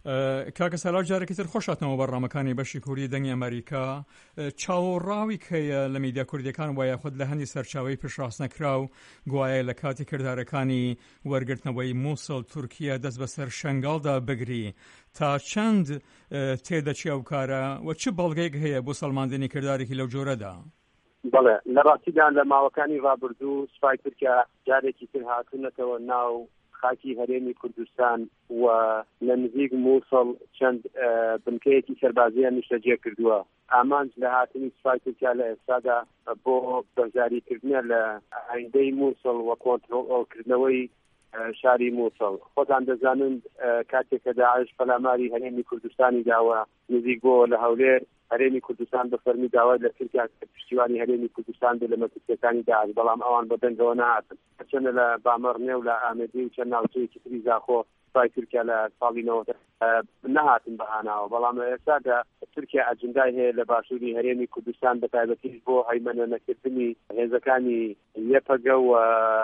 کاکە سالار جارێکی تر خۆشاتنەوە بەڕامەکانی بەشی کوردی دەنگی ئەمریکا چاوەڕاوی کەیە لە میدیا کوردیەکان وایە خود لە هەندی سەرچاوی پشتڕاست نەکرا و گوایە لە کاتی کردارەکانی وەرگرتنەوەی مووسڵ تورکیا دەست بەسەر شەنگاڵدا بگری تا چەند تێدەچی ئەو کارە و چ بەڵگەیەک هەیە بۆ سەلماندنی کردارێکی لەو جۆرەدا؟ بەڵێ لە ڕاستیدا لە ماوەکانی ڕابردوو سوپای تورکیا جارێکی تر هاتوونەتەوە ناو خاکی هەرێمی کوردستان و لە نزیک مووسڵ چەند بنکەیەکی سەربازیان نیشتەجێ کردووە. ئامانج لە هاتنی سوپای تورکیا لە ئێستادا بۆ بەشداریکردنە لە ئایندەی مووسڵ و کۆنتڕۆڵکردنەوەی شاری مووسڵ. خۆتان دەزانن کاتێک کە داعش پەلاماری هەرێمی کوردستانی داوە نزیک بۆ لە هەولێر هەرێمی کوردستان بە فەرمی داوای لە تورکیا پشتیوانی هەرێمی کوردستان بێ لە مەترسیەکانی داعش، بەڵام ئەوان بەدەنگەوە نهاتن. چەندە لە بامەڕنێ و لە ئامێدی و چەند ناوچەیەکی تری زاخۆ سوپای تورکیا لە ساڵی 90 نهاتن بەهاناوە، بەڵام لە ئێستادا تورکیا ئەجندای هەیە لە باشووری هەرێمی کوردستان بە تایبەتی بۆ هەیمەنە نەکردنی هێزەکانی یەپەگە و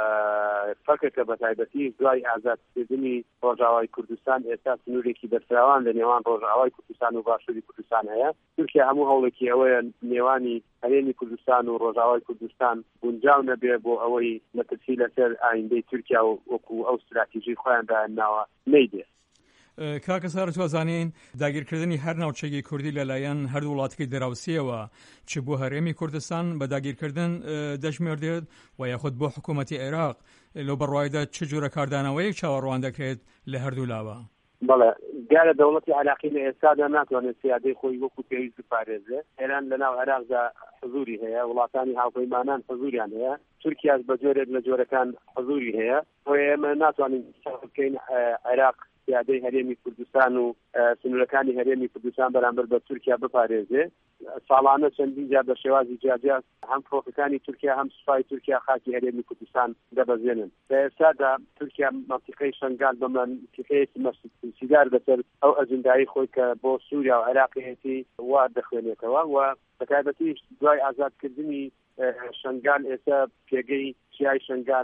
فەکەکە بە تایبەتی دوای ئازادکردنی ڕۆژاوای کوردستان ئێستا سنوورێکی بەرفراوان لە نێوان ڕۆژاوای کوردستان و باشووری کوردستان هەیە. تورکیا هەموو هەوڵێکی ئەوەیە نێوانی هەرێمی کوردستان و ڕۆژاوای کوردستان گونجاو نەبێ بۆ ئەوەی مەترسی لەسەر ئایندەی تورکیا و وەکو ئەو استراتیژی خۆیان داهێناوە نەیدێ. کاکە سارە توازانین داگیرکردنی هەر ناوچەیەکی کوردی لەلایەن هەردوو وڵاتەکەی دراوسیەوە چ بۆ هەرێمی کوردستان بە داگیرکردن دەژمێردێت و یاخود بۆ حکوومەتی عێراق لەو بەڕوایدا چ جۆرە کاردانەوەیەک چاوەڕوان دەکرێت لە هەردوو لاوە؟ بەڵێ دیارە دەوڵەتی عێراقی لە ئێستادا ناتوانێت سیادەی خۆی وەکو پێویست بپارێزێ. ئێران لەناو عێراقدا حضوری هەیە، وڵاتانی هاوپەیمانان حضوریان هەیە، تورکیاش بە جۆرێک لە جۆرەکان حضوری هەیە. بۆیە ئێمە ناتوانین بکەین عێراق سیادەی هەرێمی کوردستان و سنوورەکانی هەرێمی کوردستان بەرامبەر بە تورکیا بپارێزێ. ساڵانە چەندین جار بە شێوازی جیاجیاز هەم فڕۆکەکانی تورکیا هەم سوپای تورکیا خاکی هەرێمی کوردستان دەبەزێنن. لە ئێستادا تورکیا مەنتیقەی شەنگال بە مەنتیقەیەکی مەسیدار بەسەر ئەو ئەجندایی خۆی کە بۆ سووریا و عێراقیەتی وا دەخوێنێتەوە و بەتایبەتی دوای ئازادکردنی شەنگال ئێستا پێگەی چیای شەنگال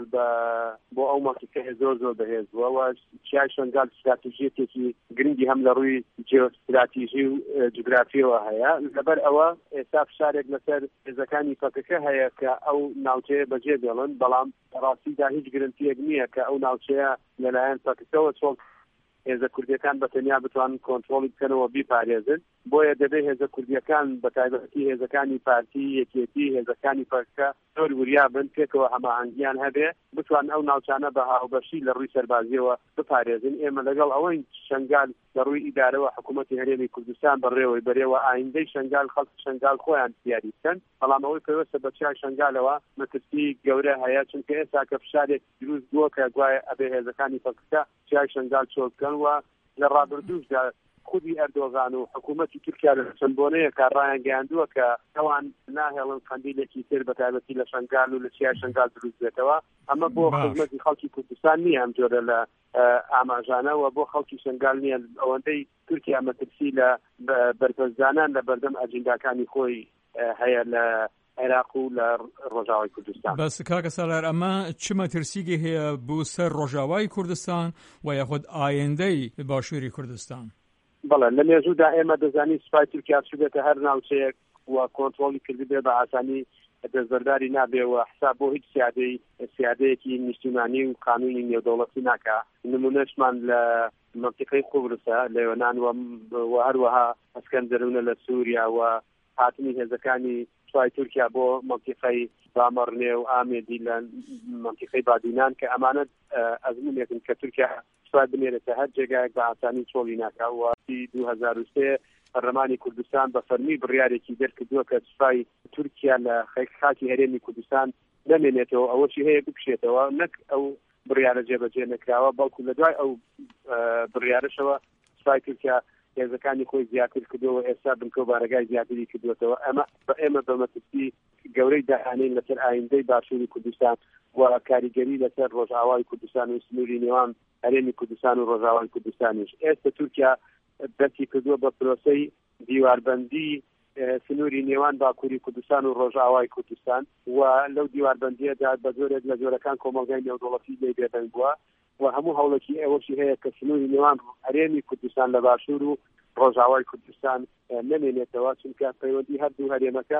بۆ ئەو مەنتیقەیە زۆر بەهێزبووە و چیای شەنگال استراتیژیەتێکی گرنگی هەم لە ڕووی جیۆستراتیژی و جوگرافیەوە هەیە. لەبەر ئەوە ئێستا فشارێک لەسەر هێزەکانی فەکەکە هەیە کە ئەو ناوچەیە بەجێ دێڵن، بەڵام ڕاستیدا هیچ گرنگیەک نییە کە ئەو ناوچەیە لەلایەن فەکەکەوە چۆن هێزە کوردیەکان بەتەنیا بتوانن کۆنتڕۆڵی بکەنەوە بیپارێزن. بۆیە دەبێت هێزە کوردیەکان بە تایبەتی هێزەکانی پارتی یەکێتی هێزەکانی فەکەکە زۆر وریا بن پێکەوە هەماهەنگیان هەبێ بتوان ئەو ناوچانە بە هاوبەشی لە ڕووی سەربازیەوە بپارێزن. ئێمە لەگەڵ ئەوەی شەنگال لە ڕووی ئیدارەوە حکوومەتی هەرێمی کوردستان بەڕێوەی بەرێوە ئایندەی شەنگال خەڵکی شەنگال خۆیان دیاری بکەن، بەڵام ئەوەی پێویستە بە چای شەنگالەوە مەترسی گەورە هەیە، چونکە ئێستا کە فشارێک دروست بووە کە گوایە ئەبێ هێزەکانی فەکەکە چای شەنگال چۆڵ بکەن و لە ڕابردووشدا خودی ئەردۆغان و حکوومەتی تورکیا لە چەندبۆنەیە کارڕایان گەیاندووە کە ئەوان ناهێڵن قەندیلێکی تر بە تایبەتی لە شەنگال و لە چیای شەنگال دروست بێتەوە. ئەمە بۆ خزمەتی خەڵکی کوردستان نییە ئەم جۆرە لە ئاماژانەوە بۆ خەڵکی شەنگال نییە. ئەوەندەی تورکیا مەترسی لە بەرپرسدانان لە بەردەم ئەجنداکانی خۆی هەیە لە عێراق و لە ڕۆژاوای کوردستان. بەس کاکە سالار ئەمە چ مەترسیگی هەیە بۆ سەر ڕۆژاوای کوردستان و یاخود ئایندەی باشووری کوردستان؟ بەڵێ لە مێژوودا ئێمە دەزانی سوپای تورکیا چبێتە هەر ناوچەیەک و کۆنتڕۆڵی کردی بێ بە ئاسانی دەستبەرداری نابێ و حساب بۆ هیچ سیادەیەکی نیشتیمانی و قانونی نێودەوڵەتی ناکا. نمونەشمان لە مەنتیقەی قوبرسە لە یۆنان و هەروەها ئەسکەندەرونە لە سووریا و هاتنی هێزەکانی سوپای تورکیا بۆ مەنتیقەی بامەڕنێ و ئامێدی لە مەنتیقەی بادینان کە ئەمانە ئەزمونێکن کە تورکیا سوپای بنێرێتە هەر جێگایەک بە ئاسانی چۆڵی ناکا. و 2003 پەرلەمانی کوردستان بە فەرمی بڕیارێکی دەرکردووە کە سوپای تورکیا لە خاکی هەرێمی کوردستان نەمێنێتەوە، ئەوەشی هەیە بکشێتەوە، نەک ئەو بڕیارە جێبەجێ نەکراوە، بەڵکو لە دوای ئەو بڕیارەشەوە سوپای تورکیا هێزەکانی خۆی زیاتر کردەوە، ئێستا بنکە و بارەگای زیاتری کردوێتەوە. ئێمە بە مەترسی گەورەی داهانەین لەسەر ئایندەی باشووری کوردستان و کاریگەری لەسەر ڕۆژاوای کوردستان و سنووری نێوان هەرێمی کوردستان و ڕۆژاوای کوردستانیش. ئێستا تورکیا دەستی کردووە بە پرۆسەی دیواربەندی سنووری نێوان باکووری کوردستان و ڕۆژاوای کوردستان و لەو دیواربەندیەدا بە زۆرێک لە جۆرەکان کۆمەڵگەی نێودەوڵەتی لێ بێدەنگ بووە. و هەموو هەوڵێکی ئێوەشی هەیە کە سنووری نێوان هەرێمی کوردستان لە باشوور و ڕۆژاوای کوردستان نمێنێتەوە، چونکە پەیوەندی هەردوو هەرێمەکە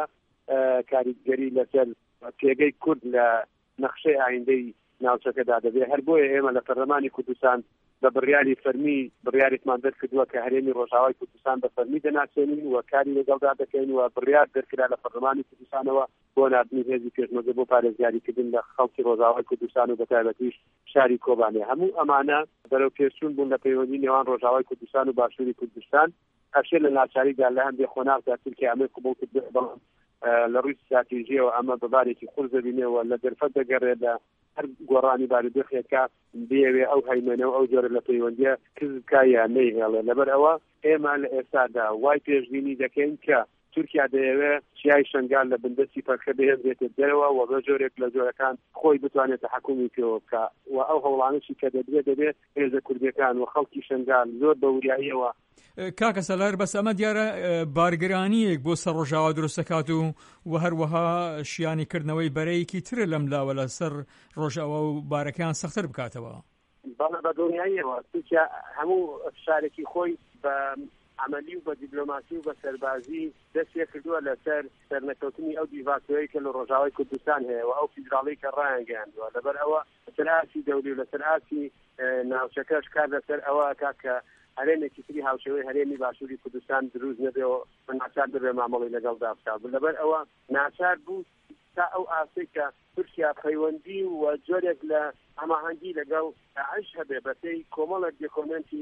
کاریگەری لەسەر پێگەی کورد لە نەخشەی ئایندەی ناوچەکەدا دەبێت. هەر بۆیە ئێمە لە پەرلەمانی کوردستان بە بڕیاری فەرمی بڕیارێکمان دەرکردووە کە هەرێمی ڕۆژاوای کوردستان بە فەرمی دەناسێنین و کاری لەگەڵدا دەکەین و بڕیار دەرکرا لە پەرلەمانی کوردستانەوە بۆ نردنی هێزی پێشمەرگە بۆ پارێزگاریکردن لە خەڵکی ڕۆژاوای کوردستان و بەتایبەتیش شاری کۆبانێ. هەموو ئەمانە بەرەو پێشچوون بوون لە پەیوەندی نێوان ڕۆژاوای کوردستان و باشووری کوردستان. ئەشێ لە ناچاریدا لە هەندێک خۆناغدا تورکیا ئەمە قبول کرد، بەڵام لە ڕووی استراتیژیەوە ئەمە بەبارێکی خورد دەبینێەوە لە دەرفەت دەگەڕێت لە هەر گۆڕانی بارودۆخێکە بێوێ ئەو هەیمێنە و ئەو جۆرە لە پەیوەندیە کزکایە نەیهێڵێ. لەبەر ئەوە ئێمە لە ئێستادا وای پێشبینی دەکەین کە تورکیا دەیەوێت چیای شنگال لە بندەستی پەرخە بهێنرێتێت دەرەوە و بە جۆرێک لە جۆرەکان خۆی بتوانێت تەحکومی پێوە بکە و ئەو هەوڵانشی کە دەبێت هێزە کوردیەکان و خەڵکی شنگال زۆر بە وریاییەوە. کاکە سەلار بەس ئەمە دیارە بارگرانیەک بۆ سەر ڕۆژاوا دروستەکات و هەروەها شیانیکردنەوەی بەرەیەکی ترە لەم لاوە لە سەر ڕۆژاوا و بارەکەیان سەختتر بکاتەوە. بەڵێ بە دڵنیاییەوە تورکیا هەموو شارێکی خۆی بە عملی و بە دیپلۆماسی و بە سەربازی دەستێ کردووە لەسەر سەرنەکەوتنی ئەو دیڤاکتۆرەی کە لە ڕۆژاوای کوردستان هەیە و ئەو فیدراڵی کە ڕایانگەیاندووە. لەبەر ئەوە لەسەر ئاسی دەوری و لەسەر ئاسی ناوچەکەش کار لەسەر ئەوە کە هەرێمێکی تری هاوشێوەی هەرێمی باشووری کوردستان دروست نەبێەوە ناچار دەبێ مامەڵی لەگەڵدا بکات. لەبەر ئەوە ناچار بوو تا ئەو ئاسەی کە تورکیا پەیوەندی و جۆرێک لە هەماهەنگی لەگەڵ داعش هەبێ بەپێی کۆمەڵێک دۆکومنتی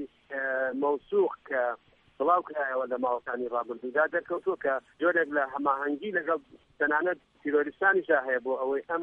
مەوسوق کە بڵاو کرایەوە لە ماوەکانی ڕابردوودا دەرکەوتووە کە جۆرێک لە هەماهەنگی لەگەڵ تەنانەت تیرۆریستانیشا هەیە بۆ ئەوەی ئەم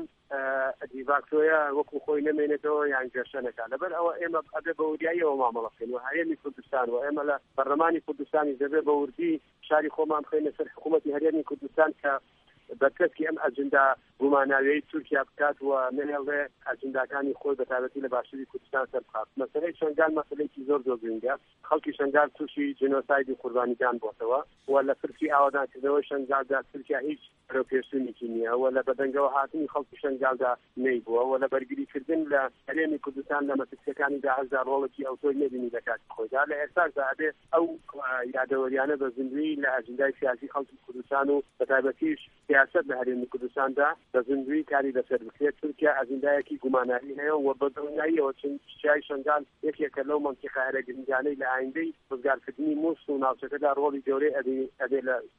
دیڤاکتۆرە وەکو خۆی نەمێنێتەوە یان گەشتنەکە. لەبەر ئەوە ئێمە ئەبێ بە وریاییەوە مامەڵە بکەین و هەرێمی کوردستان و ئێمە لە پەرلەمانی کوردستانی دەبێ بە وردی شاری خۆمان بخەینە سەر حکوومەتی هەرێمی کوردستان کە بەکەسکی ئەم ئەجندا بووماناویەی تورکیا بکات و نەهێڵێ ئەجنداکانی خۆی بەتابەتی لە باشووری کوردستان سەربخات. مەسەلەی شنگال مەسەلەیەکی زۆر گرنگە. خەڵکی شنگال تووشی جنۆسایدی قوربانیدان بۆتەوە و لە فرسی ئاوادانکردنەوەی شنگالدا تورکیا هیچ پێشتونێکی نییە و لە بەدەنگەوە هاتنی خەڵکی شنگالدا نەیبووە و لە بەرگریکردن لە هەرێمی کوردستان لە مەترسیەکانی داعشدا ڕۆڵێکی ئەوتۆی نەبینی لە کاتی خۆیدا. لە ئێستاشدا ئەبێ ئەو یادەوەریانە بە زیندوی لە ئەجندای سیاسی خەڵکی کوردستان و بەتایبەتیش سیاست لە هەرێمی کوردستاندا بە زیندوی کاری لەسەر بکرێت. تورکیا ئەجندایەکی گوماناوی هەیە و بە دڵنیاییەوە چیای شنگال یەکێکە لەو مەنتیقە هەرەگرنگانەی لە ئایندەی ڕزگارکردنی مووس و ناوچەکەدا ڕۆڵی گەورەی ئەبێ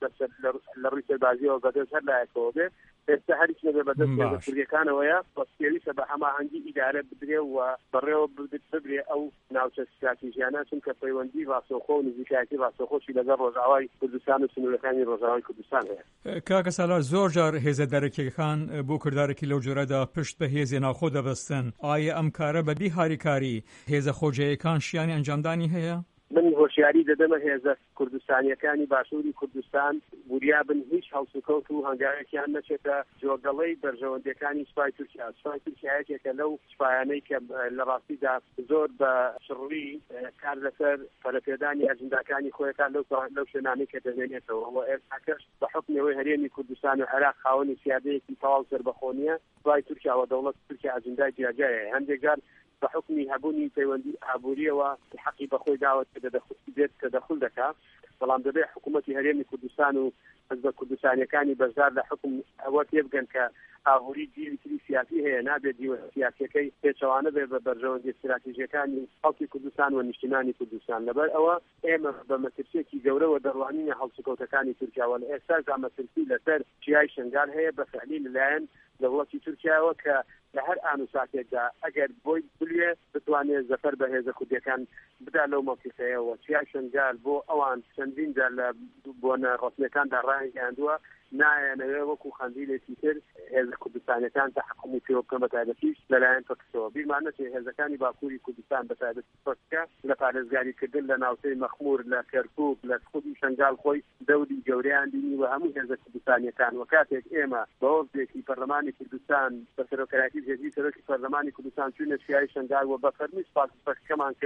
لە ڕووی سەربازیەوە بەدەست هەر لایەکەوە بێ. ئێستا هەریچ نەبێ بەدەست کوردیەکانەوەیە پێویستە بە هەماهەنگی ئیدارە بدرێ و بەڕێوە ببرێ ئەو ناوچە استراتیژیانە، چونکە پەیوەندی ڤاسۆخۆ و نزیکایەتی ڤاسۆخۆشی لەگەڵ ڕۆژاوای کوردستان و سنوورەکانی ڕۆژاوای کوردستان هەیە. کاکە سالار زۆر جار هێزە دەرەکیەکان بۆ کردارێکی لەو جۆرەدا پشت بە هێزی ناوخۆ دەبەستن. ئایا ئەم کارە بەبی هاریکاری هێزە خۆجەیەکان شیانی ئەنجامدانی هەیە؟ من هۆشیاری دەدەمە هێزە کوردستانیەکانی باشووری کوردستان وریابن هیچ هەڵسوکەوت و هەنگاوێکیان نەچێتە جۆگەڵەی بەرژەوەندەکانی سوپای تورکیا. سوپای تورکیایەکێکە لەو سوپایانەی کە لە ڕاستیدا زۆر بە شڕی کار لەسەر پەرەپێدانی ئەجنداکانی خۆیەکان لەو شوێنانەی کە دەمێنێتەوە و ئێستاکەش بە حکمەوەی هەرێمی کوردستان و عێراق خاوەنی سیادەیەکی تەواو سەربەخۆنیە. سوپای تورکیا و دەوڵەت تورکیا ئەجندای جیاجایە. هەندێک جار بحكم هبوني تيواندي عبورية وحقي بخوي دعوة تدخل دكا بلام دبي حكومة هريمي كردستان وحزب كردستان كاني بزار لحكم أوقات يبقى كعبوري دي سياسي هي نابي دي سياسي كي تشوانا ببرجون دي استراتيجية كاني حكي كردستان والنشتماني كردستان لبر أو إما بمترسيكي جورة ودروانية حل سكوتا كاني تركيا والإحساس عم ترسي لسر شياي شنغال هي بفعلين الآن دولتي تركيا وك لهر آن ساعتها أجر بوي بليه بتواني زفر بهذا خدي كان بدأ لو ما كفاية وشياشن قال بو أوان سندين دال بونا رسمي كان درائي عندوا أنا وكو خنديل تيتر هذا كردستان كان تحكمي فيه وكما تعرفيش لا ينفكسوا بمعنى هذا كان باكوري كردستان بتعرف فكا لفارس قاري كدل لنا وسي مخمور لا كركوك لا خدي شنغال خوي دولي جوريان ديني وهم هذا كردستان كان وكاتك إما بوضع في برلمان كردستان بسروكراتي جديد سروكي برلمان كردستان شو نشياي شنغال وبفرمي سباق كمان كز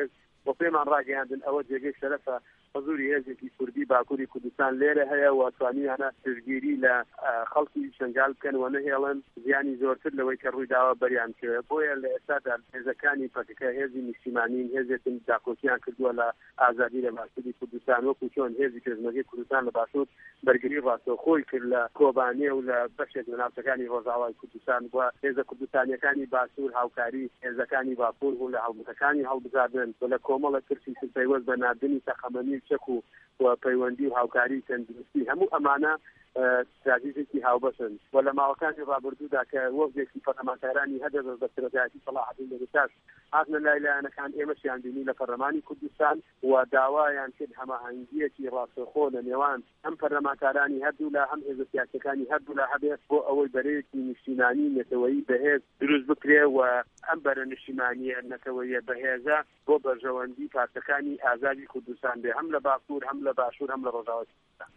و پێمان ڕاگەیاندن ئەوە جێگەی شەرەفە حضوری هێزێکی کوردی باکووری کوردستان لێرە هەیە و توانیانە پشتگیری لە خەڵکی شنگال بکەن و نەهێڵن زیانی زۆرتر لەوەی کە ڕوویداوە بەریان کرد. بۆیە لە ئێستادا هێزەکانی پەکەکە هێزی نیشتیمانین هێزێکن داکۆچیان کردووە لە ئازادی لە باشووری کوردستان وەکو چۆن هێزی پێشمەرگەی کوردستان لە باشوور بەرگری ڕاستەوخۆی کرد لە کۆبانێ و لە بەشێک لە ناوچەکانی ڕۆژاوای کوردستان بووە. هێزە کوردستانیەکانی باشوور هاوکاری هێزەکانی باکوور و لە هەڵبژاردنەکانی هەڵبژاردن و لە کۆمەڵە ترسی پەیوەست بە نردنی تەخەمەنی چەک و پەیوەندی و هاوکاری تەندروستی هەموو ئەمانە استراتیژێکی هاوبەشن و لە ماوەکانی ڕابردوودا کە وەفدێکی پەرلەمانتارانی هەدەبە بە سەرۆکایەتی سەلاحەدین بەریتاش هاتنە لای لایەنەکان ئێمەشیان بینی لە پەرلەمانی کوردستان و داوایان کرد هەماهەنگیەکی ڕاستەوخۆ لە نێوان ئەم پەرلەمانتارانی هەردوو لا هەم هێزە سیاسەکانی هەردوو لا هەبێت بۆ ئەوەی بەرەیەکی نیشتیمانی نەتەوەیی بەهێز دروست بکرێ و ئەم بەرە نیشتیمانیە نەتەوەییە بەهێزە بۆ بەرژەوەندی پارتەکانی ئازادی کوردستان بێ هەم لە باکوور هەم لە باشوور هەم لە ڕۆژاوای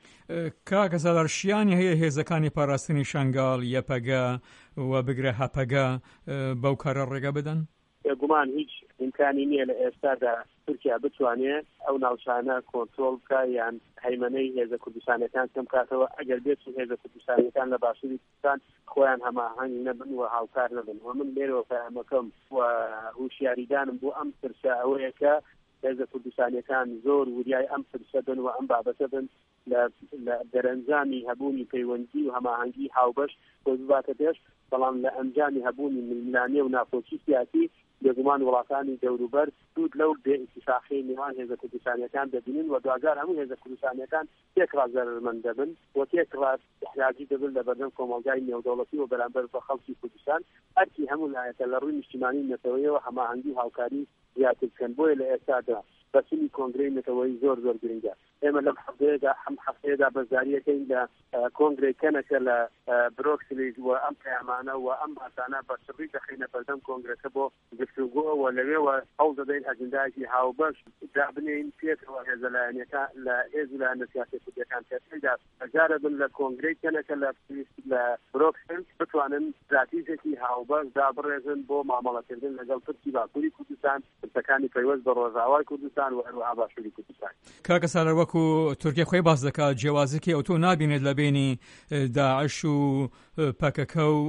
کاکە سالار شیانی هەیە هێزەکانی پاراستنی شنگال یەپەگە و بگرە هەپەگە بەو کارە ڕێگە بدەن؟ گومان هیچ ئیمکانی نییە لە ئێستادا تورکیا بتوانێت ئەو ناوچانە کۆنترۆل بکە یان هەیمەنەی هێزە کوردستانیەکان کەم کاتەوە ئەگەر بێت هێزە کوردستانیەکان لە باشووری کوردستان خۆیان هەماهەنگ نەبن و هاوکار نەبن و من لێرەوە پەیامەکەم و هوشیاریدانم بۆ ئەم پرسە ئەوەیە کە هێزە کوردستانیەکان زۆر وریای ئەم پرسە بن و ئەم بابەتە بن لە دەرەنجامی هەبوونی پەیوەندی و هەماهەنگی هاوبەش بۆ بباتە پێش بەڵام لە ئەنجامی هەبوونی ململانێ و ناکۆچی سیاسی لەگومان وڵاتانی دەوروبەر سوود لەو بێ ئیتفاقی نێوان هێزە کوردستانیەکان دەبینن و دوجار هەموو هێزە کوردستانیەکان تێکڕا زەرمەند دەبن و تێکڕا احتیاجی دەبن لە بەردەم کۆمەلگای نێودەوڵەتی و بەرامبەر بە خەڵکی کوردستان هەرکی هەموو لایەکە لە ڕووی نیشتیمانی نەتەوەییەوە هەماهەنگی هاوکاری زیاتر بکەن. بۆیە لە ئێستادا بەسنی کۆنگرەی نەتەوەیی زۆر گرنگە. ئێمە لەم هەفتەیەدا بەزاریەکەین لە کۆنگرەی کەنەکە لە برۆکسلیز و ئەم پەیامانە و ئەم باسانە بەسڕی دەخینە بەردەم کۆنگرەکە بۆ گفتوگۆ و لەوێوە هەوڵ دەدەین ئەجندایەکی هاوبەش دابنێین پێکەوە هێزە لایەنەکان لە هێز و لایەنە سیاسی کوردیەکان پێدا ئەجارە بن لە کۆنگرەی کەنەکە لە بروکسل بتوانن استراتیژێکی هاوبەش دابڕێزن بۆ مامەڵەکردن لەگەڵ تورکی باکووری کوردستان پرسەکانی پەیوەست بە ڕۆژاوای کوردستان و هەروەها باشووری کوردستان. کاکە سالار وەکو تورکیا خۆی باس دەکات جیاوازێکی ئەوتۆ نابینێت لە بینی داعش و پەکەکە و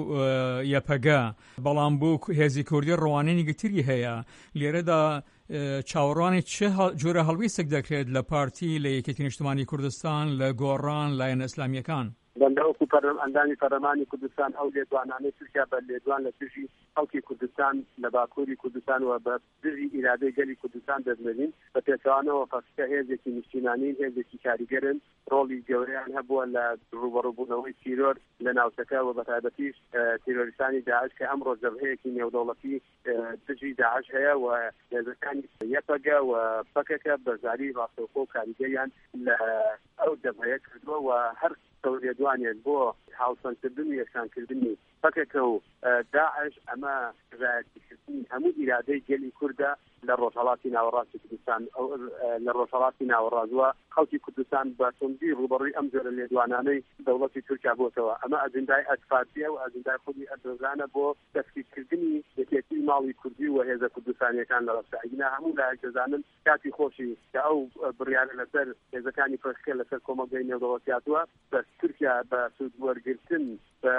یەپەگە بەڵام بوو هێزی کوردی ڕوانینی گرتری هەیە لێرەدا چاوەڕوانی چه جۆرە هەڵویستێک دەکرێت لە پارتی لە یەکێتی نیشتیمانی کوردستان لە گۆڕان لایەنە ئیسلامیەکان بەندەوەکو ئەندامی پەرلەمانی کوردستان ئەو لێدوانانەی تورکیا بە لێدوان لە توێژی خەڵکی کوردستان لە باکووری کوردستان و بە دژی ئیرادەی گەلی کوردستان دەدمێنین بە پێچەوانەوە پەسکە هێزێکی نیشتیمانین هێزێکی کاریگەرن ڕۆڵی گەورەیان هەبووە لە ڕوبەڕووبوونەوەی تیرۆر لە ناوچەکە و بە تایبەتیش تیرۆریستانی داعش کە ئەمڕۆ جەبهەیەکی نێودەوڵەتی دژی داعش هەیە و هێزەکانی یەپەگە و پەکەکە بەزاری ڕاستەوخۆ و کاریگەریان لە ئەو جەبهەیە کردووە و هەر لێدوانێت بۆ هاوسەنگکردن و یەکسانکردنی پەکەکە و داعش ئەمە ڕایەتیکردنی هەموو ئیرادەی گەلی کووردە لە ڕۆژهەڵاتی ناوەڕاستی کوردستان لە ڕۆژهەڵاتی ناوەڕازوە خەڵکی کوردستان بە توندی ڕوبەڕووی ئەم جۆرە لێدوانانەی دەوڵەتی تورکیا بۆتەوە. ئەمە ئەجندای ئەسپارتیە و ئەجندای خودی ئەردۆزانە بۆ دەستگیرکردنی یەکێتی ماڵی کوردی و هێزە کوردستانیەکان لە ڕەشاینا هەموو لایەک دەزانن کاتی خۆشی کە ئەو بڕیارە لەسەر هێزەکانی پەکەکە لەسەر کۆمەلگەی نێودەوڵەتیاتوە بە تورکیا بە سوودوەرگرتن بە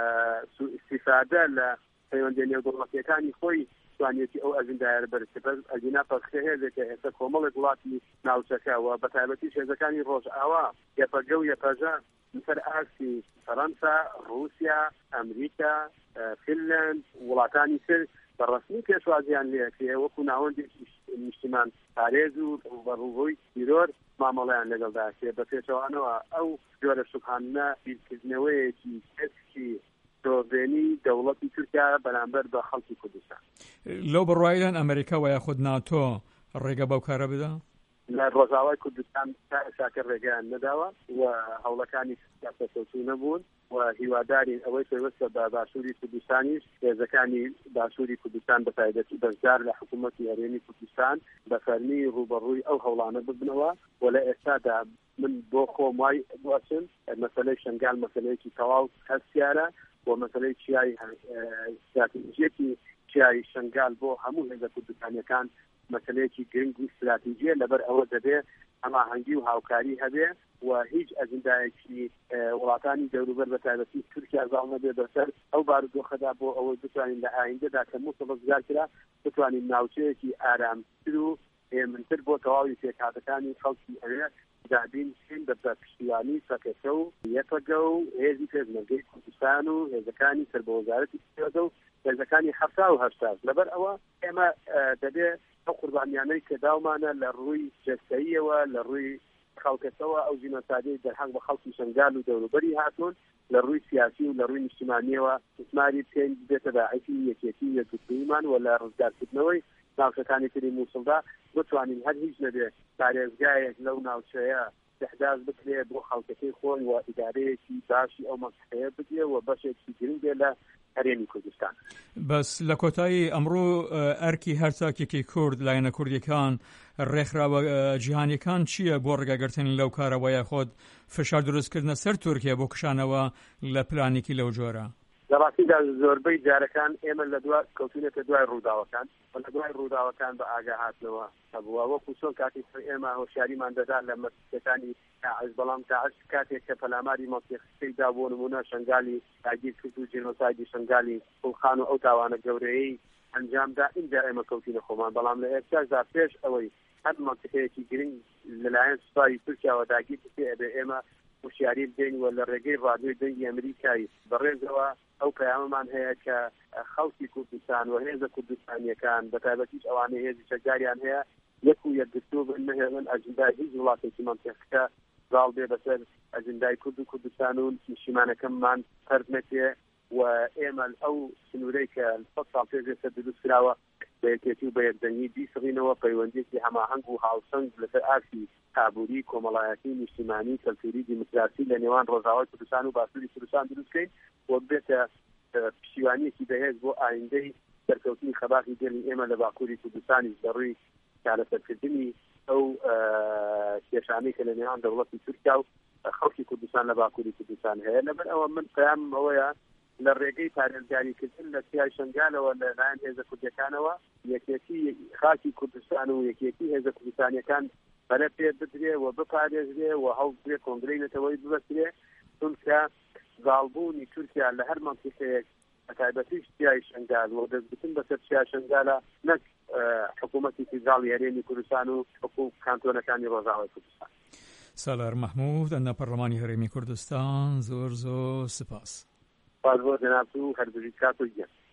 استیفادە لە پەیوەندی نێودەوڵەتیەکانی خۆی توانێتی ئەو ئەجندایە بەرز ئەجینا پەکەکە هێزێکە ئێستا کۆمەڵێک وڵاتی ناوچەکە و بە تایبەتی هێزەکانی ڕۆژئاوا یەپەگە و یەپەژە لەسەر ئاسی فەڕەنسا، رووسیا، ئەمریکا، فینلاند وڵاتانی تر بەڕەسمی پێشوازیان لێکرێ وەکو ناوەندێکی نیشتیمان پارێز و ڕوبەڕووبووی تیرۆر مامەڵەیان لەگەڵدا کرێ بە پێچەوانەوە ئەو جۆرە سوبحانە بیرکردنەوەیەکی کەسکی دۆزێنی دەوڵەتی تورکیا بەرامبەر بە خەڵکی کوردستان لەو بڕوایدان ئەمریکا و یاخود ناتۆ ڕێگە بەو کارە بدە؟ لە ڕۆژاوای کوردستان شاکر ڕێگەیان نەداوە و هەوڵەکانی سیاسەتۆچوو نەبوون و هیوادارین ئەوەی پێوەستە بە باشووری کوردستانیش هێزەکانی باشووری کوردستان بە تایبەتی بەشدار لە حکوومەتی هەرێمی کوردستان بە فەرمی ڕوبەڕووی ئەو هەوڵانە ببنەوە و لە ئێستادا من بۆ خۆم وای بواشم مەسەلەی شنگال مەسەلەیەکی تەواو هەستیارە و مەسەلەی چیای استراتیژیەکی چیای شنگال بۆ هەموو هێزە کوردستانیەکان مەسەلەیەکی گرنگ و استراتیژیە لەبەر ئەوە دەبێت هەماهەنگی و هاوکاری هەبێ و هیچ ئەجندایەکی وڵاتانی دەوروبەر بە تایبەتی تورکیا زاڵ نەبێ بەسەر ئەو بارودۆخەدا بۆ ئەوەی بتوانین لە ئایندەدا کە مووسڵ ڕزگارکرا بتوانین ناوچەیەکی ئارامتر و هێمنتر بۆ تەواوی پێکهاتەکانی خەڵکی ئەوێ دابین بە پشتیوانی سەکەسە و یەکەگە و هێزی پێشمەرگەی کوردستان و هێزەکانی سەر بە وەزارەتی پێدە و هێزەکانی هەفتا و هەشتاد لەبەر ئەوە ئێمە دەبێت ئەو قوربانیانەی کە داومانە لە ڕووی جەستەییەوە لە ڕووی خەڵکەسەوە ئەو ژینەسادەی دەرهەق بە خەڵکی شنگال و دەوروبەری هاتوون لە ڕووی سیاسی و لە ڕووی نیشتیمانیەوە ئیسماری بکەین بێتە داعیەتی یەکێتی یەکگرتوویمان و لە ڕزگارکردنەوەی ناوچەکانی تری مووسڵدا بتوانین هەر هیچ نەبێت پارێزگایەک لەو ناوچەیە دەحداز بکرێ بۆ خەڵکەکەی خۆی و ئیدارەیەکی باشی ئەو مەسحەیە بدێ و بەشێکی گرنگ بێ لە هەرێمی کوردستان. بەس لە کۆتایی ئەمڕۆ ئەرکی هەرچاکێکی کورد لایەنە کوردیەکان ڕێکخراوە جیهانیەکان چییە بۆ ڕێگاگرتنی لەو کارەوەیە خۆت فشار دروستکردنە سەر تورکیا بۆ کشانەوە لە پلانێکی لەو جۆرە؟ لە ڕاستیدا زۆربەی جارەکان ئێمە لە دوای کەوتونێتە دوای ڕووداوەکان و لە دوای ڕووداوەکان بە ئاگاهاتنەوە هەبووە وەکو چۆن کاتی ئێمە هۆشیاریمان دەدا لە مەسئولەکانی تاعش بەڵام تاعش کاتێک کە پەلاماری مۆسیقیدا بۆ نمونە شنگالی داگیر کرد و جێنۆسایدی شنگالی خولخان و ئەو تاوانە گەورەیەی ئەنجامدا اینجا ئێمە کەوتینە خۆمان بەڵام لە ئێستادا پێش ئەوەی هەر مەنتیقەیەکی گرنگ لەلایەن سوپای تورکیاوە داگیر بکرێ ئێمە هوشیاری بدەین و لە ڕێگەی ڕادیۆی دەنگی ئەمریکای بەڕێزەوە ئەو پەیامەمان هەیە کە خەڵکی کوردستان و هێزە کوردستانیەکان بە تایبەتیش ئەوانەی هێزی شەجاریان هەیە یەک و یەکگرتوو بن نەهێڵن ئەجندای هیچ وڵاتێکی مەنتیقەکە زاڵ بێ بەسەر ئەجندای کورد و کوردستان و نیشتیمانەکەممان پەرد نەکرێ و ئێمە ئەو سنوورەی کە 100 ساڵ پێش ئێستا دروست کراوە بە یەکێتی و بە یەکدەنگی بیسڕینەوە پەیوەندیەکی هەماهەنگ و هاوسەنگ لەسەر ئاسی کابووری کۆمەڵایەتی نیشتیمانی کەلتوری دیموکراسی لە نێوان ڕۆژاوای کوردستان و باشووری کوردستان دروستکەین و بێتە پشتیوانیەکی بەهێز بۆ ئایندەی سەرکەوتنی خەباتی دێنی ئێمە لە باکووری کوردستانی بەڕووی چارەسەرکردنی ئەو کێشانەی کە لە نێوان دەوڵەتی تورکیا و خەڵکی کوردستان لە باکووری کوردستان هەیە لەبەر ئەوە من پەیامم ئەوەیە لە ڕێگەی پارێزگاریکردن لە سیای شنگالەوە لەلایەن هێزە کوردیەکانەوە یەکێتی خاکی کوردستان و یەکێتی هێزە کوردستانیەکان بەلە پێ بدرێ و بپارێزرێ و هەوڵ کۆنگرەی نەتەوەی ببەسترێ چونکە زاڵبوونی تورکیا لە هەر مەنتیقەیەک بە تایبەتیش سیای شنگال و دەستبتن بەسەر سیای شنگالە نەک حکوومەتی فیدراڵی هەرێمی کوردستان و حکوومەت کانتۆنەکانی ڕۆژاوای کوردستان. سالار مەحموود ئەنە پەرلەمانی هەرێمی کوردستان زۆر سپاس. باز بۆ جەناب و هەربژی کات و گیان.